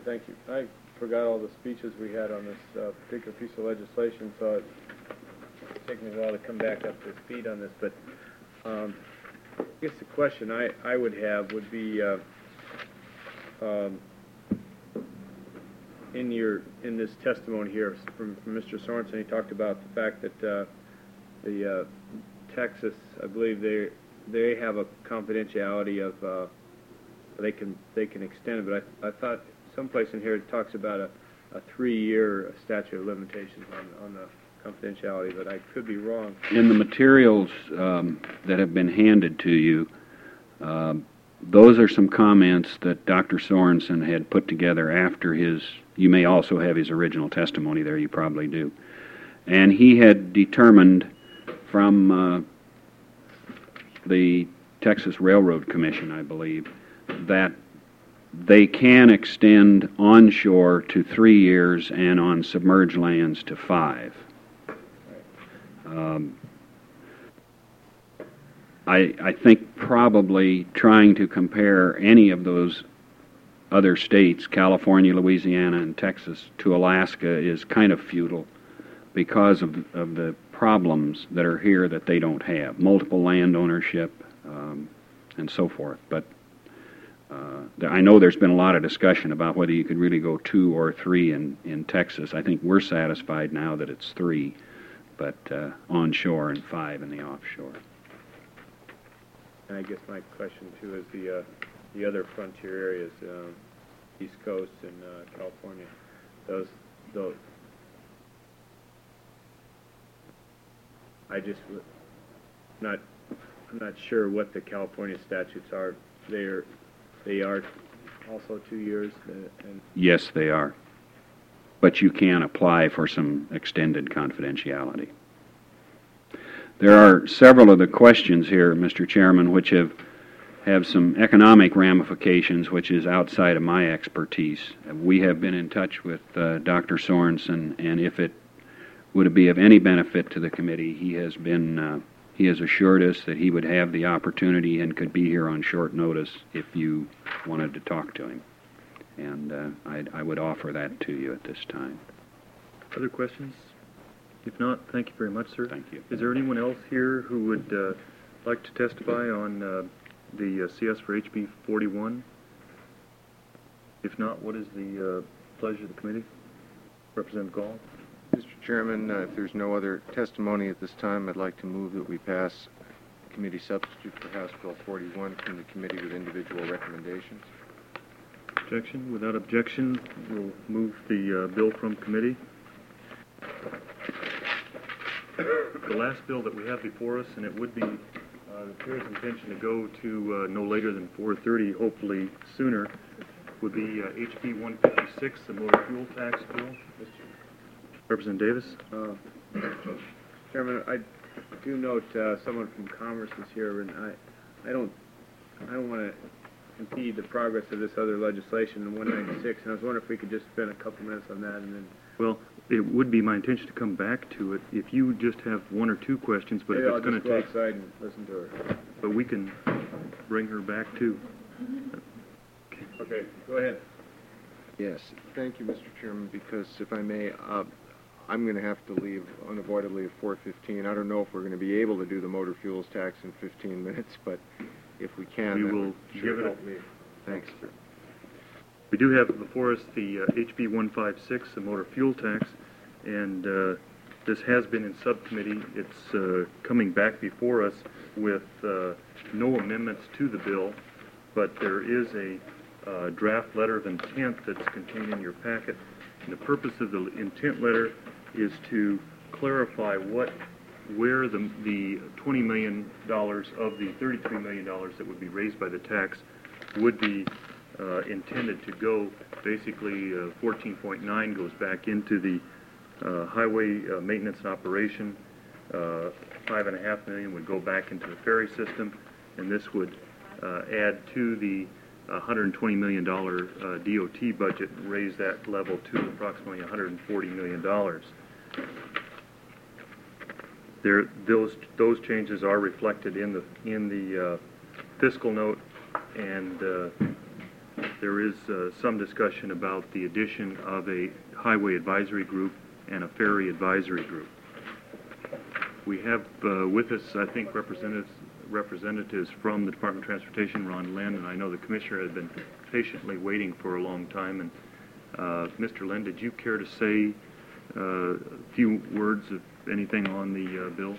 Thank you. I forgot all the speeches we had on this particular piece of legislation, so it's taken me a while to come back up to speed on this. But I guess the question I would have would be in this testimony here from Mr. Sorensen, he talked about the fact that the Texas, I believe they have a confidentiality of they can extend it, but I thought someplace in here it talks about a 3-year statute of limitations on the confidentiality, but I could be wrong. In the materials that have been handed to you, those are some comments that Dr. Sorensen had put together after his, you may also have his original testimony there, you probably do. And he had determined from the Texas Railroad Commission, I believe, that they can extend onshore to 3 years and on submerged lands to 5. I think probably trying to compare any of those other states, California, Louisiana, and Texas, to Alaska is kind of futile because of the problems that are here that they don't have. Multiple land ownership and so forth. But I know there's been a lot of discussion about whether you could really go 2 or 3 in Texas. I think we're satisfied now that it's 3, but onshore and 5 in the offshore. And I guess my question too is the other frontier areas, East Coast and California. Those I'm not sure what the California statutes are. They are also 2 years. And yes, they are. But you can apply for some extended confidentiality. There are several of the questions here, Mr. Chairman, which have some economic ramifications, which is outside of my expertise. We have been in touch with Dr. Sorensen, and if it would be of any benefit to the committee, he has assured us that he would have the opportunity and could be here on short notice if you wanted to talk to him. And I would offer that to you at this time. Other questions? If not, thank you very much, sir. Thank you. Is there anyone else here who would like to testify on the CS for HB 41? If not, what is the pleasure of the committee? Representative Gall. Mr. Chairman, if there's no other testimony at this time, I'd like to move that we pass committee substitute for House Bill 41 from the committee with individual recommendations. Objection? Without objection, we'll move the bill from committee. The last bill that we have before us, and it would be the chair's intention to go to no later than 4:30, hopefully sooner, would be HB 156, the motor fuel tax bill. Representative Davis. Chairman, I do note someone from Commerce is here, and I don't want to impede the progress of this other legislation in 196, and I was wondering if we could just spend a couple minutes on that, and then. Well, it would be my intention to come back to it if you just have 1 or 2 questions, but if it's going to take. I'll just go outside and listen to her. But we can bring her back too. Okay, go ahead. Yes, thank you, Mr. Chairman, because if I may, I'm going to have to leave unavoidably at 4:15. I don't know if we're going to be able to do the motor fuels tax in 15 minutes, but if we can, we will sure give it help me. Thanks, sir. We do have before us the HB 156, the motor fuel tax, and this has been in subcommittee. It's coming back before us with no amendments to the bill, but there is a draft letter of intent that's contained in your packet. And the purpose of the intent letter is to clarify where the $20 million of the $33 million that would be raised by the tax would be intended to go. Basically, 14.9 goes back into the highway maintenance and operation. $5.5 million would go back into the ferry system, and this would add to the $120 million DOT budget, and raise that level to approximately $140 million. Those changes are reflected in the fiscal note, and there is some discussion about the addition of a highway advisory group and a ferry advisory group. We have with us, I think, representatives from the Department of Transportation, Ron Lynn, and I know the Commissioner has been patiently waiting for a long time. And Mr. Lynn, did you care to say a few words, of anything, on the bill?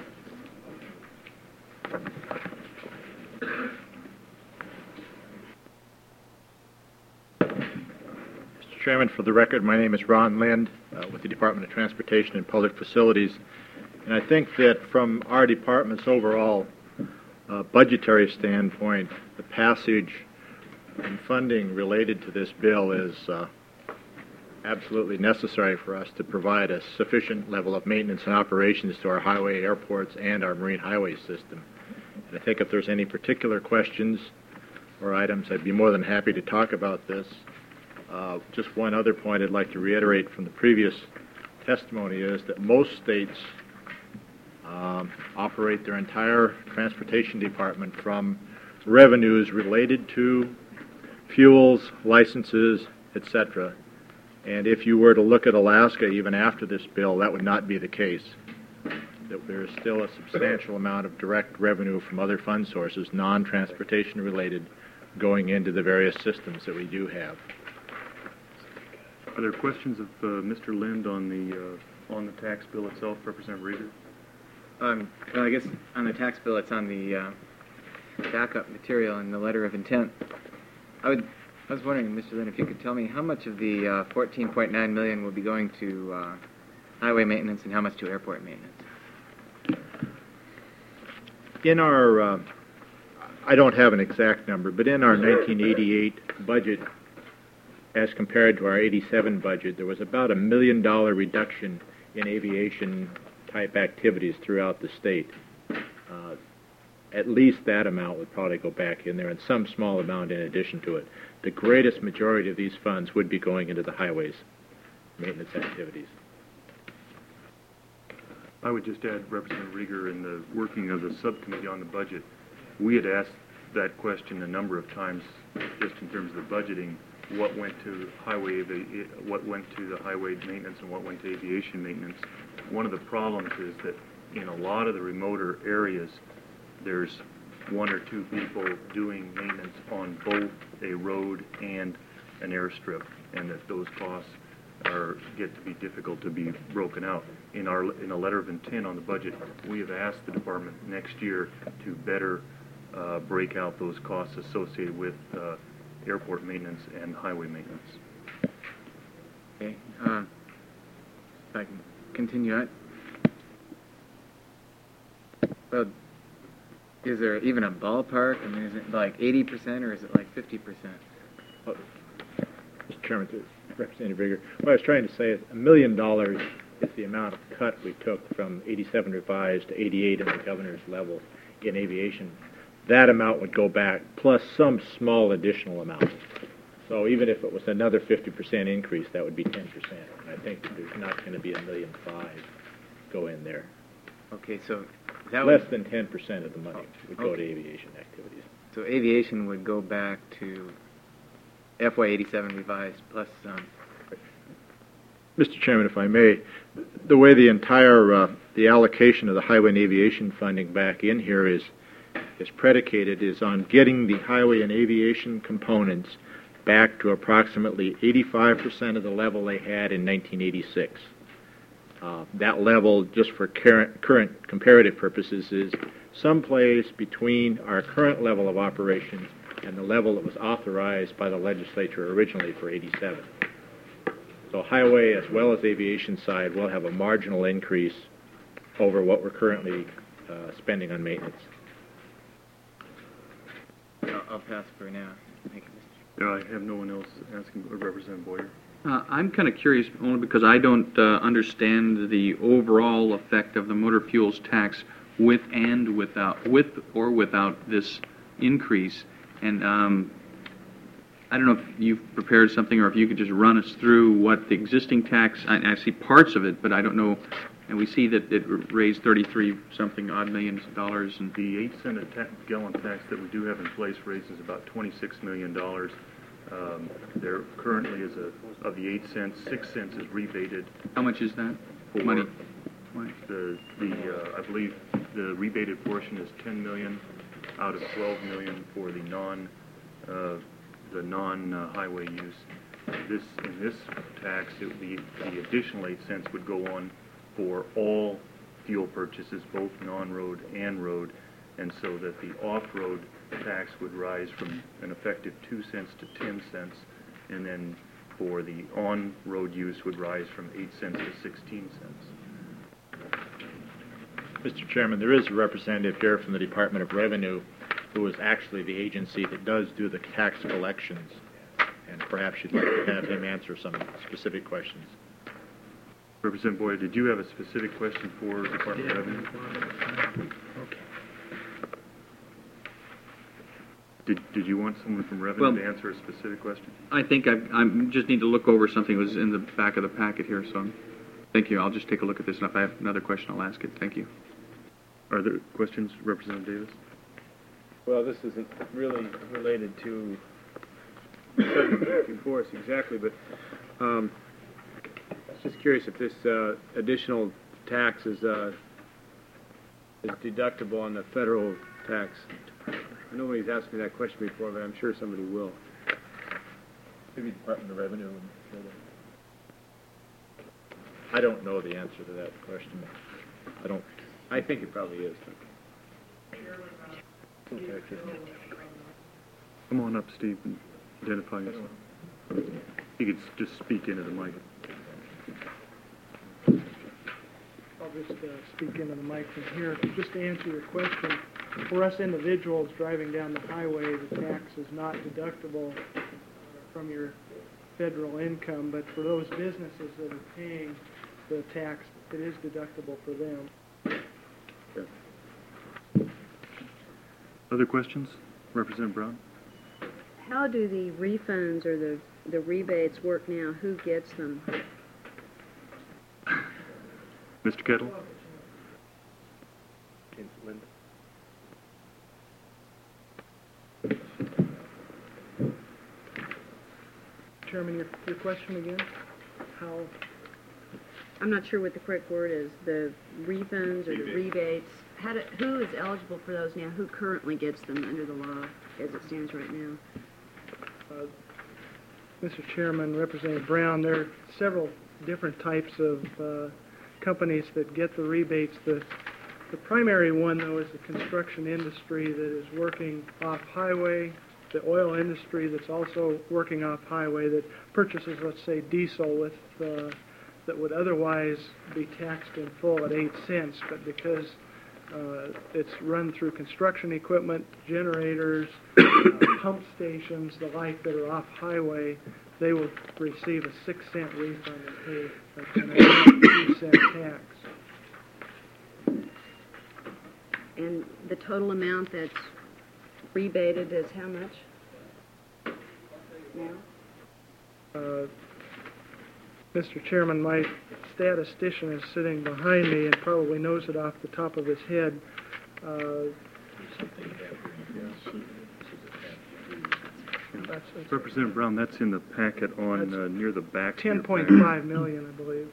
Mr. Chairman, for the record, my name is Ron Lind with the Department of Transportation and Public Facilities. And I think that from our department's overall budgetary standpoint, the passage and funding related to this bill is absolutely necessary for us to provide a sufficient level of maintenance and operations to our highway, airports, and our marine highway system. And I think if there's any particular questions or items, I'd be more than happy to talk about this. Just one other point I'd like to reiterate from the previous testimony is that most states operate their entire transportation department from revenues related to fuels, licenses, etc. And if you were to look at Alaska even after this bill, that would not be the case. That there is still a substantial amount of direct revenue from other fund sources, non-transportation related, going into the various systems that we do have. Are there questions of Mr. Lind on the tax bill itself, Representative Rieger? Well, I guess on the tax bill, it's on the backup material and the letter of intent. I was wondering, Mr. Lynn, if you could tell me how much of the $14.9 million will be going to highway maintenance and how much to airport maintenance? In our, I don't have an exact number, but in our 1988 budget, as compared to our 87 budget, there was about $1 million reduction in aviation-type activities throughout the state. At least that amount would probably go back in there, and some small amount in addition to it. The greatest majority of these funds would be going into the highways maintenance activities. I would just add, Representative Rieger, in the working of the subcommittee on the budget, we had asked that question a number of times, just in terms of the budgeting, what went to what went to the highway maintenance and what went to aviation maintenance. One of the problems is that in a lot of the remoter areas, there's one or two people doing maintenance on both a road and an airstrip, and that those costs get to be difficult to be broken out. In a letter of intent on the budget, we have asked the department next year to better break out those costs associated with airport maintenance and highway maintenance. Okay. If I can continue, well, is there even a ballpark? I mean, is it like 80% or is it like 50%? Mr. Chairman, to Representative Rieger, what I was trying to say is $1 million is the amount of cut we took from 87 revised to 88 in the governor's level in aviation. That amount would go back, plus some small additional amount. So even if it was another 50% increase, that would be 10%. And I think there's not going to be $1.5 million go in there. Okay, so that Less than 10% of the money would go to aviation activities. So aviation would go back to FY 87 revised plus some. Mr. Chairman, if I may, the way the entire the allocation of the highway and aviation funding back in here is predicated is on getting the highway and aviation components back to approximately 85% of the level they had in 1986. That level, just for current comparative purposes, is someplace between our current level of operations and the level that was authorized by the legislature originally for 87. So highway as well as aviation side will have a marginal increase over what we're currently spending on maintenance. I'll pass for now. Thank you, I have no one else asking. Representative Boyer. I'm kind of curious, only because I don't understand the overall effect of the motor fuels tax with or without this increase. And I don't know if you've prepared something or if you could just run us through what the existing tax, I see parts of it, but I don't know, and we see that it raised 33-something odd millions of dollars. And the 8-cent gallon tax that we do have in place raises about $26 million. There currently is of the 8 cents, 6 cents is rebated How much is that? for Money. I believe the rebated portion is 10 million out of 12 million for the non-highway use. In this tax, the additional 8 cents would go on for all fuel purchases, both non-road and road, and so that the off-road tax would rise from an effective 2 cents to 10 cents, and then for the on-road use would rise from 8 cents to 16 cents. Mr. Chairman, there is a representative here from the Department of Revenue who is actually the agency that does do the tax collections, and perhaps you'd like to have him answer some specific questions. Representative Boyd, did you have a specific question for Department of Revenue? Did you want someone from Revenue to answer a specific question? I think I just need to look over something that was in the back of the packet here, so thank you. I'll just take a look at this, and if I have another question, I'll ask it. Thank you. Are there questions, Representative Davis? Well, this isn't really related to the subject before us exactly, but I was just curious if this additional tax is deductible on the federal tax. Nobody's asked me that question before, but I'm sure somebody will. Maybe Department of Revenue. I don't know the answer to that question. I think it probably is. Come on up, Steve, and identify yourself. You could just speak into the mic. I'll just speak into the mic from here. Just to answer your question, for us individuals driving down the highway, the tax is not deductible from your federal income, but for those businesses that are paying the tax, it is deductible for them. Other questions? Representative Brown? How do the refunds or the rebates work now? Who gets them? Mr. Kettle? Chairman, your question again? How? I'm not sure what the correct word is. The refunds or the rebates. Who is eligible for those now? Who currently gets them under the law as it stands right now? Mr. Chairman, Representative Brown, there are several different types of companies that get the rebates. The primary one, though, is the construction industry that is working off-highway, the oil industry that's also working off-highway that purchases, let's say, diesel with that would otherwise be taxed in full at 8 cents, but because it's run through construction equipment, generators, pump stations, the like that are off-highway, they will receive a 6-cent refund and pay an 2-cent tax. And the total amount that's rebated is how much now? Mr. Chairman, my statistician is sitting behind me and probably knows it off the top of his head. Representative Brown, that's in the packet on near the back. 10.5 million, I believe.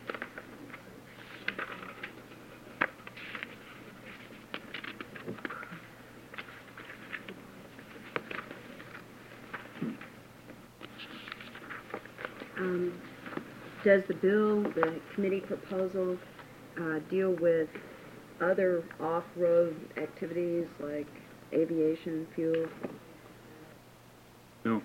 Does the bill, the committee proposal, deal with other off-road activities like aviation fuel? No.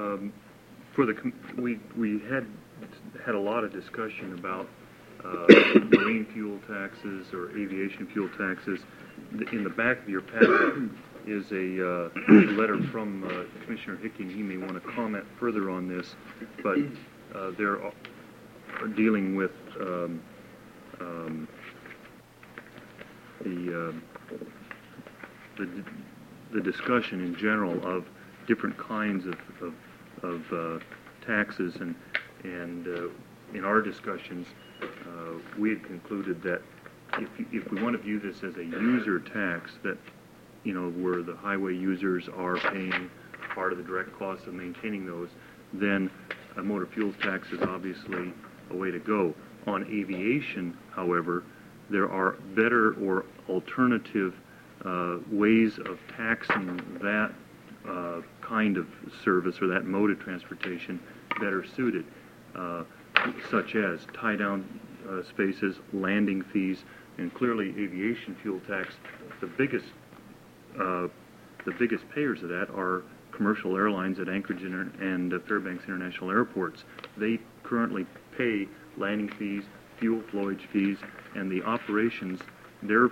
We had a lot of discussion about marine fuel taxes or aviation fuel taxes. In the back of your packet is a letter from Commissioner Hickey. He may want to comment further on this, but they're dealing with the discussion in general of different kinds of taxes, and in our discussions we had concluded that if we want to view this as a user tax, that where the highway users are paying part of the direct cost of maintaining those, then a motor fuels tax is obviously a way to go. On aviation, however, there are better or alternative ways of taxing that kind of service or that mode of transportation that are suited, such as tie-down spaces, landing fees, and clearly aviation fuel tax. The biggest payers of that are commercial airlines at Anchorage and Fairbanks International Airports. They currently pay landing fees, fuel flowage fees, and the operations, their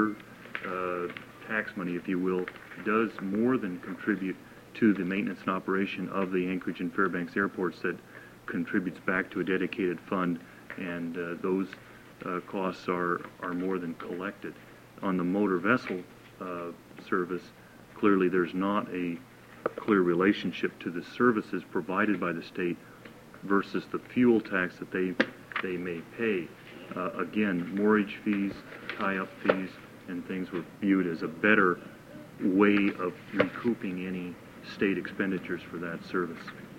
tax money, if you will, does more than contribute to the maintenance and operation of the Anchorage and Fairbanks airports. That contributes back to a dedicated fund, and those costs are more than collected. On the motor vessel service, clearly there's not a clear relationship to the services provided by the state versus the fuel tax that they may pay. Again, moorage fees, tie-up fees, and things were viewed as a better way of recouping any state expenditures for that service.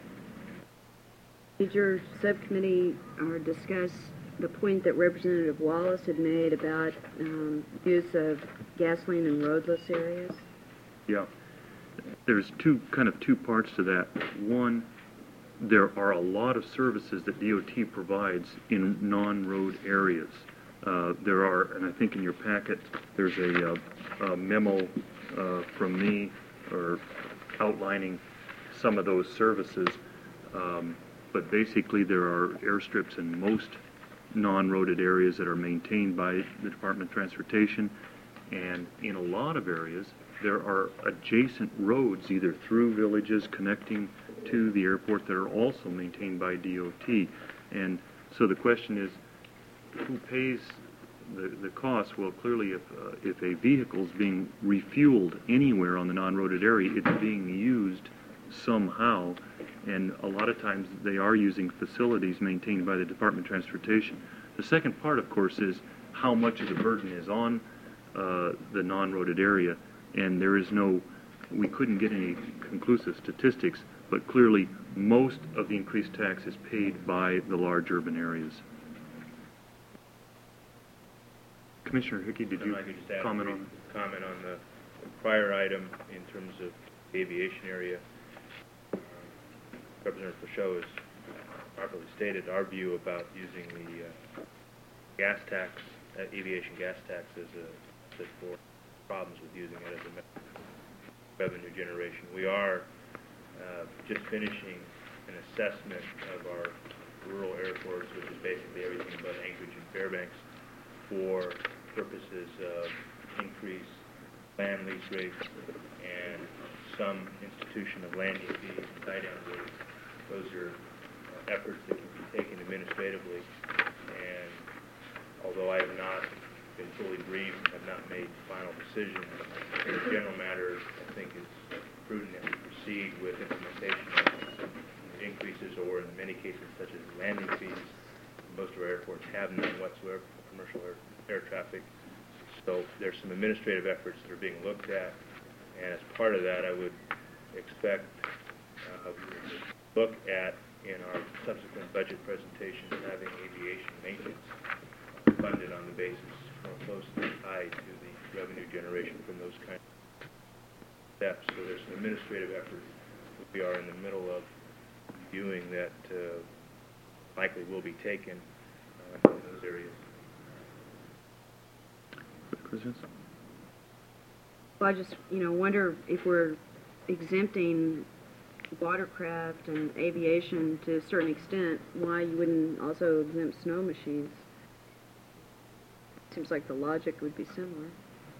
Did your subcommittee discuss the point that Representative Wallace had made about use of gasoline in roadless areas? Yeah. There's two parts to that. One, there are a lot of services that DOT provides in non-road areas. There are, and I think in your packet, there's a memo from me or outlining some of those services. But basically, there are airstrips in most non-roaded areas that are maintained by the Department of Transportation, and in a lot of areas, there are adjacent roads, either through villages connecting to the airport, that are also maintained by DOT. And so the question is, who pays the cost? Well, clearly, if a vehicle is being refueled anywhere on the non-roaded area, it's being used somehow, and a lot of times they are using facilities maintained by the Department of Transportation. The second part, of course, is how much of the burden is on the non-roaded area, and we couldn't get any conclusive statistics, but clearly most of the increased tax is paid by the large urban areas. Commissioner Hickey, did you comment on the prior item in terms of the aviation area? Representative Pashot has properly stated our view about using the gas tax, aviation gas tax, for problems with using it as a revenue generation. We are just finishing an assessment of our rural airports, which is basically everything but Anchorage and Fairbanks, for purposes of increased land lease rates and some institution of landing fees and tie-down rates. Those are efforts that can be taken administratively, and although I have not been fully briefed and have not made final decisions, in a general matter, I think it's prudent that we proceed with implementation of increases, or in many cases, such as landing fees. Most of our airports have none whatsoever for commercial air traffic. So there's some administrative efforts that are being looked at, and as part of that, I would expect look at, in our subsequent budget presentations, having aviation maintenance funded on the basis closely tied to the revenue generation from those kinds of steps. So there's some administrative efforts that we are in the middle of viewing that likely will be taken in those areas. Well, I just, wonder if we're exempting watercraft and aviation to a certain extent, why you wouldn't also exempt snow machines. Seems like the logic would be similar.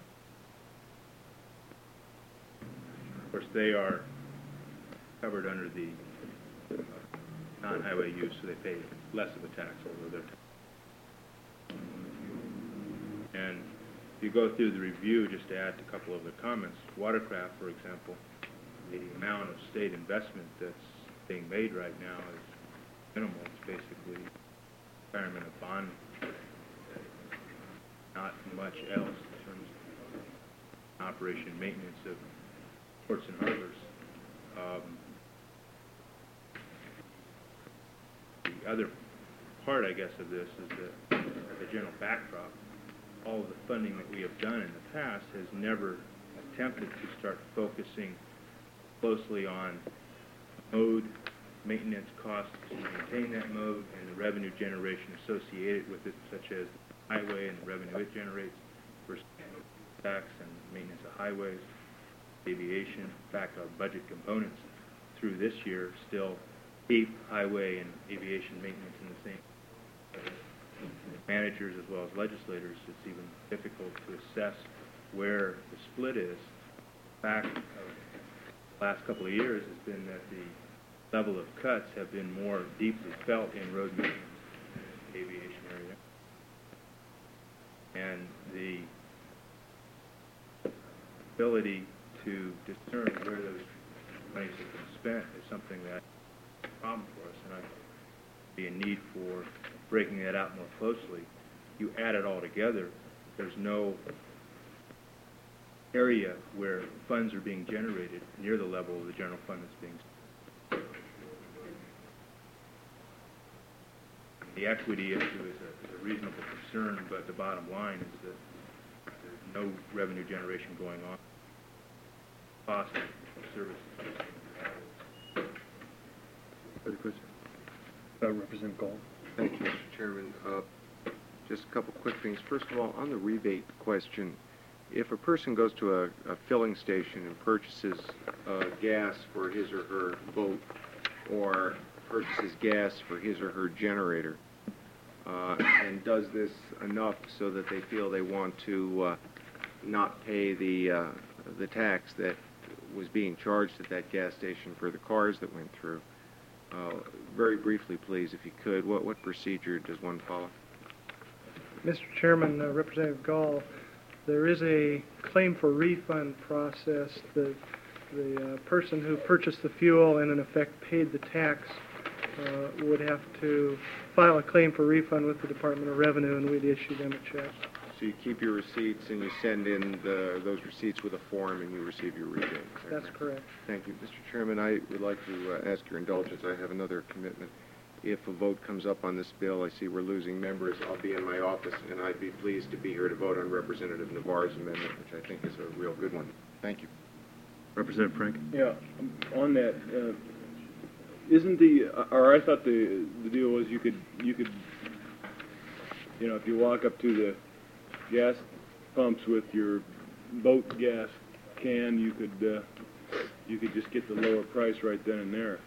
Of course, they are covered under the non-highway use, so they pay less of a tax, although they're and if you go through the review, just to add a couple of the comments, watercraft, for example, the amount of state investment that's being made right now is minimal. It's basically retirement of bond, not much else in terms of operation and maintenance of ports and harbors. The other part, I guess, of this is the general backdrop. All of the funding that we have done in the past has never attempted to start focusing closely on mode, maintenance costs to maintain that mode, and the revenue generation associated with it, such as highway and the revenue it generates versus tax and maintenance of highways, aviation. In fact, our budget components through this year still keep highway and aviation maintenance in the same. Managers as well as legislators, it's even difficult to assess where the split is. The fact of the last couple of years has been that the level of cuts have been more deeply felt in road maintenance and the aviation area. And the ability to discern where those monies have been spent is something that is a problem for us, and I be a need for breaking that out more closely. You add it all together, there's no area where funds are being generated near the level of the general fund that's being. The equity issue is a reasonable concern, but the bottom line is that there's no revenue generation going on. Cost of services. Other questions? Representative Gall. Thank you, Mr. Chairman. Just a couple quick things. First of all, on the rebate question, if a person goes to a filling station and purchases gas for his or her boat, or purchases gas for his or her generator, and does this enough so that they feel they want to not pay the tax that was being charged at that gas station for the cars that went through, very briefly, please, if you could, what procedure does one follow? Mr. Chairman, Representative Gall, there is a claim for refund process. The person who purchased the fuel and in effect paid the tax would have to file a claim for refund with the Department of Revenue, and we'd issue them a check. So you keep your receipts and you send in those receipts with a form and you receive your rebate. That's correct. Thank you. Mr. Chairman, I would like to ask your indulgence. I have another commitment. If a vote comes up on this bill, I see we're losing members. I'll be in my office, and I'd be pleased to be here to vote on Representative Navarre's amendment, which I think is a real good one. Thank you. Representative Frank. Yeah, on that, isn't the, or I thought the deal was you could, you know, if you walk up to the gas pumps with your boat gas can, you could just get the lower price right then and there.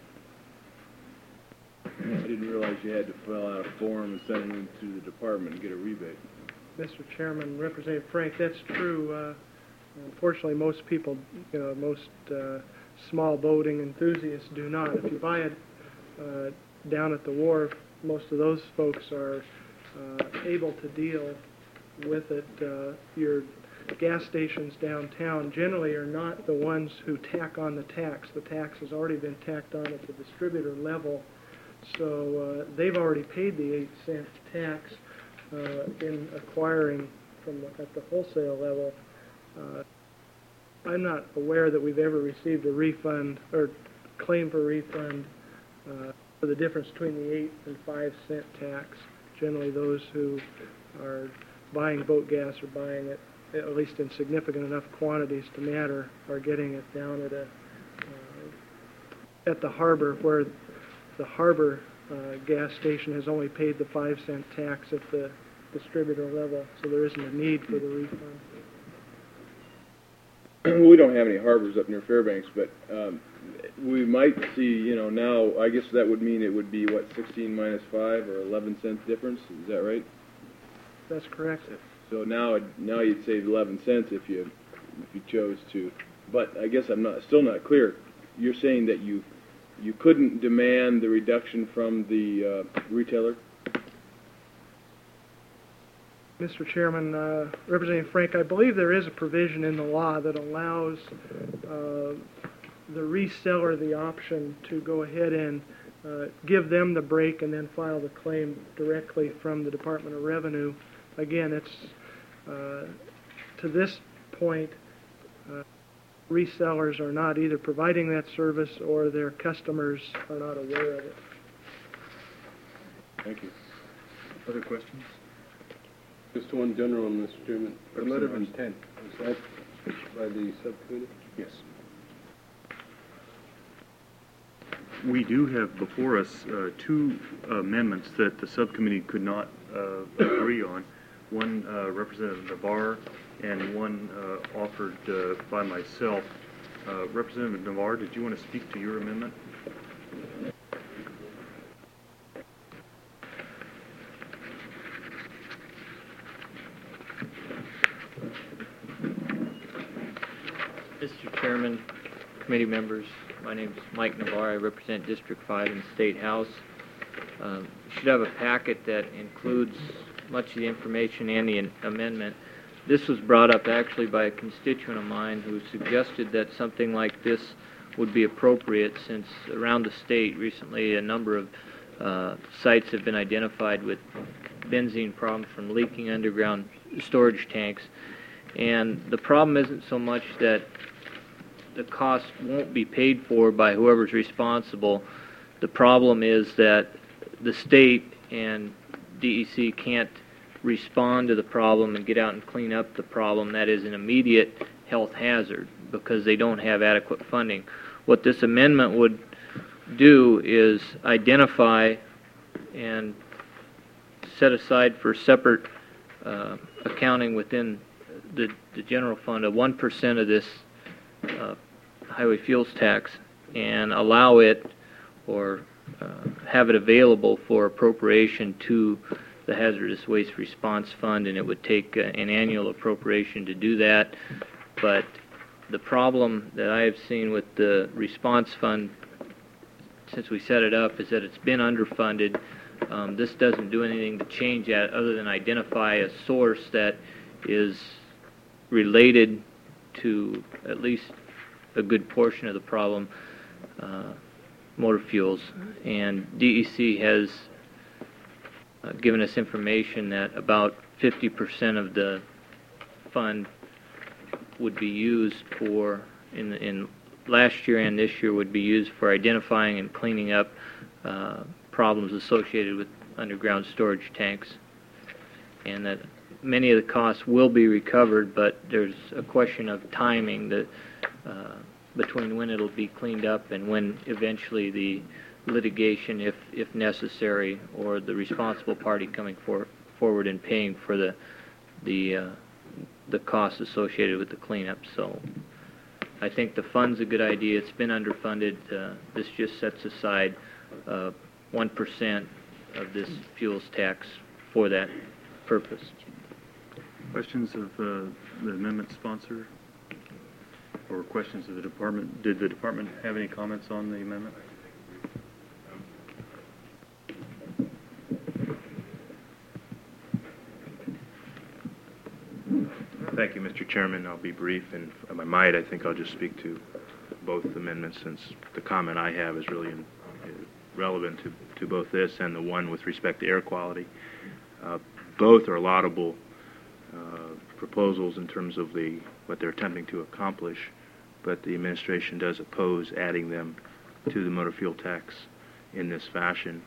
I didn't realize you had to fill out a form and send it into the department and get a rebate. Mr. Chairman, Representative Frank, that's true. Unfortunately, most people, most small boating enthusiasts do not. If you buy it down at the wharf, most of those folks are able to deal with it. Your gas stations downtown generally are not the ones who tack on the tax. The tax has already been tacked on at the distributor level, so they've already paid the 8-cent tax in acquiring at the wholesale level. I'm not aware that we've ever received a refund or claim for refund for the difference between the 8 and 5 cent tax. Generally, those who are buying boat gas or buying it at least in significant enough quantities to matter are getting it down at the harbor, where the harbor gas station has only paid the 5-cent tax at the distributor level, so there isn't a need for the refund. We don't have any harbors up near Fairbanks, but we might see, now, I guess that would mean it would be, 16 minus 5 or 11 cents difference, is that right? That's correct. So now you'd save 11 cents if you chose to, but I guess I'm still not clear. You're saying that you couldn't demand the reduction from the retailer? Mr. Chairman, Representative Frank, I believe there is a provision in the law that allows the reseller the option to go ahead and give them the break and then file the claim directly from the Department of Revenue. Again, it's to this point, resellers are not either providing that service or their customers are not aware of it. Thank you. Other questions? Just one general one, Mr. Chairman. The letter of Representative intent, was that by the subcommittee? Yes. We do have before us two amendments that the subcommittee could not agree on. One Representative Navarre and one offered by myself. Representative Navarre, did you want to speak to your amendment? Mr. Chairman, committee members, my name is Mike Navarre. I represent District 5 in the State House. You should have a packet that includes much of the information and the amendment. This was brought up actually by a constituent of mine who suggested that something like this would be appropriate since around the state recently a number of sites have been identified with benzene problems from leaking underground storage tanks. And the problem isn't so much that the cost won't be paid for by whoever's responsible. The problem is that the state and DEC can't respond to the problem and get out and clean up the problem that is an immediate health hazard because they don't have adequate funding. What this amendment would do is identify and set aside for separate accounting within the general fund of 1% of this highway fuels tax and allow it or have it available for appropriation to the Hazardous Waste Response Fund, and it would take an annual appropriation to do that. But the problem that I have seen with the response fund since we set it up is that it's been underfunded. This doesn't do anything to change that other than identify a source that is related to at least a good portion of the problem, motor fuels. And DEC has given us information that about 50% of the fund would be used for, in last year and this year, would be used for identifying and cleaning up problems associated with underground storage tanks. And that many of the costs will be recovered, but there's a question of timing that between when it'll be cleaned up and when eventually the litigation, if necessary, or the responsible party coming forward and paying for the costs associated with the cleanup. So I think the fund's a good idea. It's been underfunded. This just sets aside 1% of this fuels tax for that purpose. Questions of the amendment sponsor? Or questions of the department? Did the department have any comments on the amendment? Thank you, Mr. Chairman. I'll be brief, and if I might, I think I'll just speak to both amendments since the comment I have is really relevant to both this and the one with respect to air quality. Both are laudable proposals in terms of what they're attempting to accomplish, but the administration does oppose adding them to the motor fuel tax in this fashion.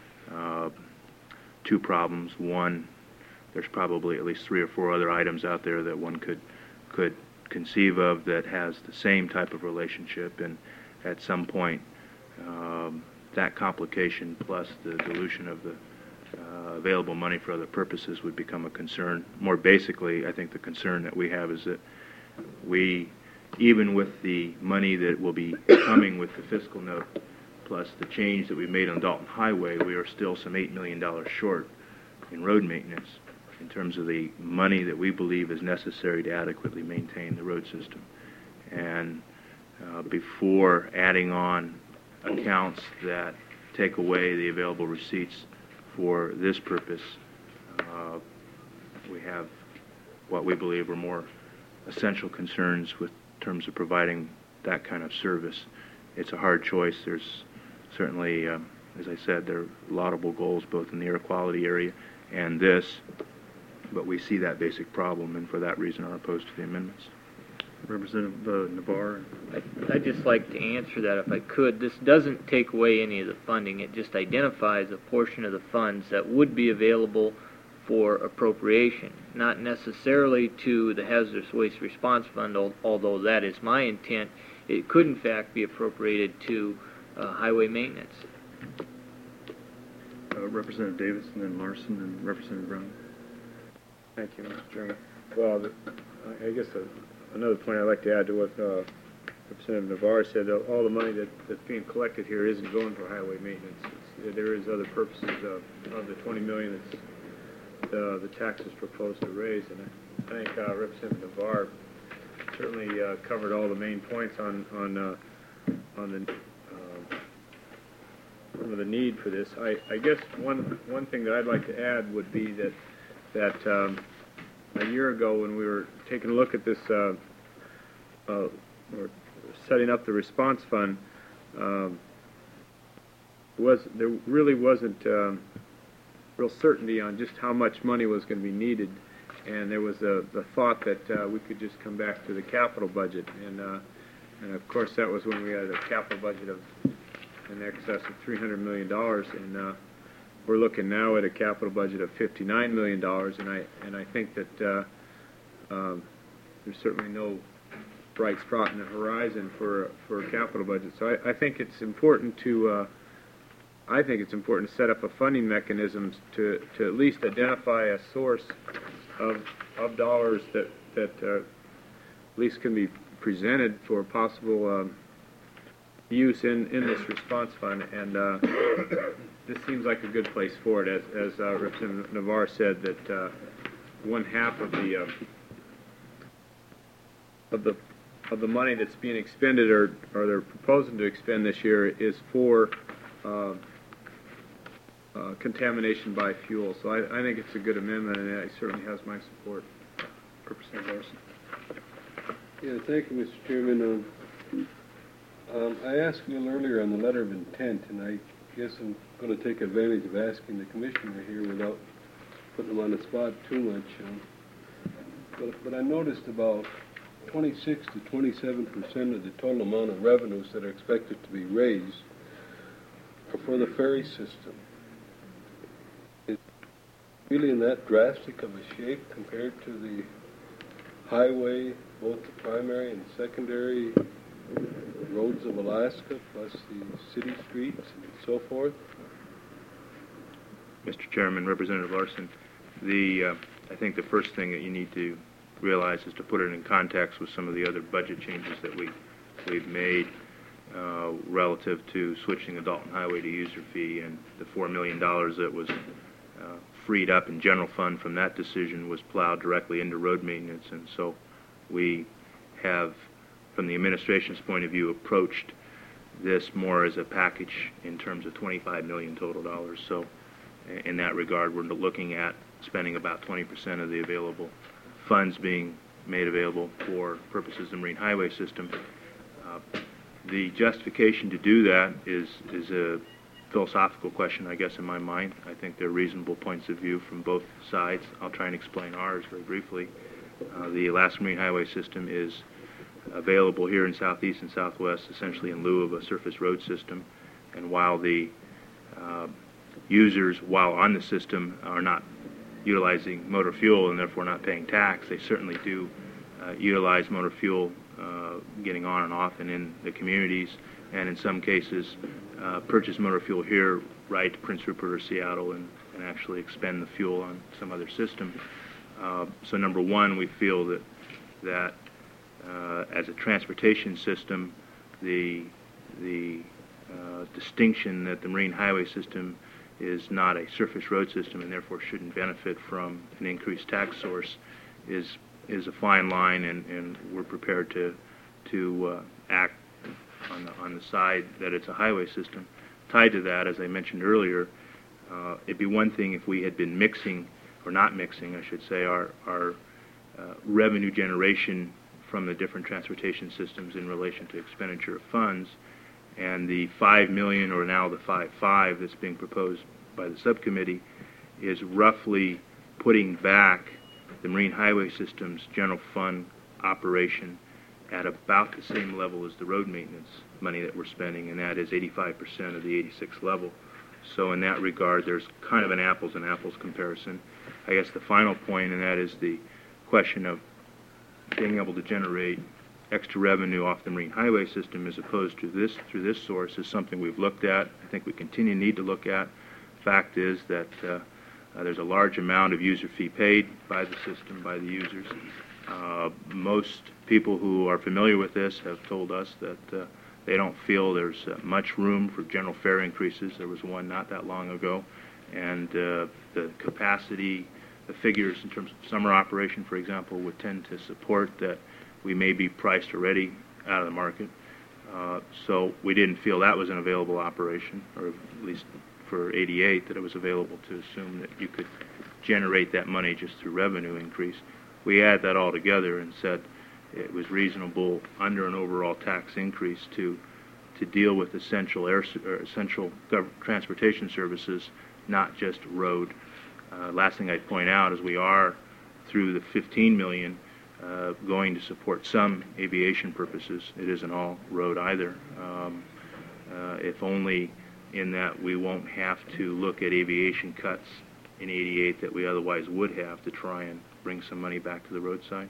Two problems. One, there's probably at least 3 or 4 other items out there that one could conceive of that has the same type of relationship, and at some point that complication plus the dilution of the available money for other purposes would become a concern. More basically, I think the concern that we have is that we, even with the money that will be coming with the fiscal note plus the change that we made on Dalton Highway, we are still some $8 million short in road maintenance in terms of the money that we believe is necessary to adequately maintain the road system. And before adding on accounts that take away the available receipts for this purpose, we have what we believe are more essential concerns with terms of providing that kind of service. It's a hard choice. There's certainly, as I said, there are laudable goals both in the air quality area and this, but we see that basic problem, and for that reason are opposed to the amendments. Representative Navarre. I'd just like to answer that if I could. This doesn't take away any of the funding. It just identifies a portion of the funds that would be available for appropriation, not necessarily to the Hazardous Waste Response Fund, although that is my intent. It could, in fact, be appropriated to highway maintenance. Representative Davis, and then Larson, and Representative Brown. Thank you, Mr. Chairman. Well, I guess another point I'd like to add to what Representative Navarre said, all the money that's being collected here isn't going for highway maintenance. There is other purposes of the $20 million that the taxes proposed to raise, and I think Representative Navarre certainly covered all the main points on the need for this. I guess one thing that I'd like to add would be that a year ago when we were taking a look at this, or setting up the response fund, there really wasn't real certainty on just how much money was going to be needed, and there was the thought that we could just come back to the capital budget, and of course that was when we had a capital budget of in excess of $300 million, and we're looking now at a capital budget of $59 million, and I think that there's certainly no bright spot in the horizon for a capital budget. So I think it's important to set up a funding mechanism to at least identify a source of dollars that at least can be presented for possible use in this response fund, and this seems like a good place for it. As Representative Navarre said, that one half of the money that's being expended or they're proposing to expend this year is for contamination by fuel. So I think it's a good amendment, and it certainly has my support. Representative Larson. Yeah, thank you, Mr. Chairman. I asked a little earlier on the letter of intent, and I guess I'm going to take advantage of asking the commissioner here without putting him on the spot too much. But I noticed about 26 to 27% of the total amount of revenues that are expected to be raised are for the ferry system. Is it really in that drastic of a shape compared to the highway, both the primary and secondary roads of Alaska, plus the city streets and so forth? Mr. Chairman, Representative Larson, I think the first thing that you need to realize is to put it in context with some of the other budget changes that we've made relative to switching the Dalton Highway to user fee, and the $4 million that was freed up in general fund from that decision was plowed directly into road maintenance, and so we have, from the administration's point of view, approached this more as a package in terms of $25 million total dollars. So in that regard, we're looking at spending about 20% of the available funds being made available for purposes of the marine highway system. The justification to do that is a philosophical question, I guess, in my mind. I think there are reasonable points of view from both sides. I'll try and explain ours very briefly. The Alaska Marine Highway System is available here in Southeast and Southwest essentially in lieu of a surface road system, and while the users, while on the system, are not utilizing motor fuel and therefore not paying tax, they certainly do utilize motor fuel getting on and off and in the communities, and in some cases purchase motor fuel here right to Prince Rupert or Seattle and actually expend the fuel on some other system. So number one, we feel that as a transportation system, the distinction that the marine highway system is not a surface road system and therefore shouldn't benefit from an increased tax source is a fine line, and we're prepared to act on the side that it's a highway system. Tied to that, as I mentioned earlier, it'd be one thing if we had been mixing, or not mixing, I should say, our revenue generation from the different transportation systems in relation to expenditure of funds, and the $5 million, or now the $5.5 that's being proposed by the subcommittee, is roughly putting back the marine highway system's general fund operation at about the same level as the road maintenance money that we're spending, and that is 85% of the 86 level. So in that regard, there's kind of an apples and apples comparison. I guess the final point, and that is the question of being able to generate extra revenue off the marine highway system as opposed to this through this source is something we've looked at. I think we continue to need to look at. Fact is that there's a large amount of user fee paid by the system, by the users. Most people who are familiar with this have told us that they don't feel there's much room for general fare increases. There was one not that long ago, and the capacity, the figures in terms of summer operation, for example, would tend to support that we may be priced already out of the market. So we didn't feel that was an available operation, or at least for 88, that it was available to assume that you could generate that money just through revenue increase. We add that all together and said it was reasonable under an overall tax increase to deal with essential transportation services, not just road. Last thing I'd point out is we are, through the $15 million, going to support some aviation purposes. It isn't all road either. If only in that we won't have to look at aviation cuts in 88 that we otherwise would have to try and bring some money back to the roadside.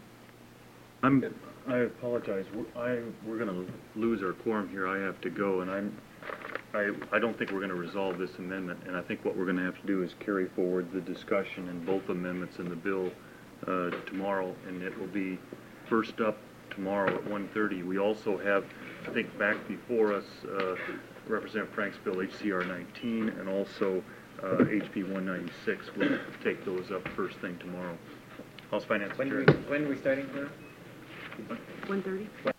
I apologize. We're going to lose our quorum here. I have to go, and I don't think we're going to resolve this amendment. And I think what we're going to have to do is carry forward the discussion in both amendments in the bill tomorrow, and it will be first up tomorrow at 1:30. We also have, I think, back before us Representative Frank's bill HCR 19 and also HB 196. We'll take those up first thing tomorrow. House Finance Chair. When are we starting tomorrow? 1:30?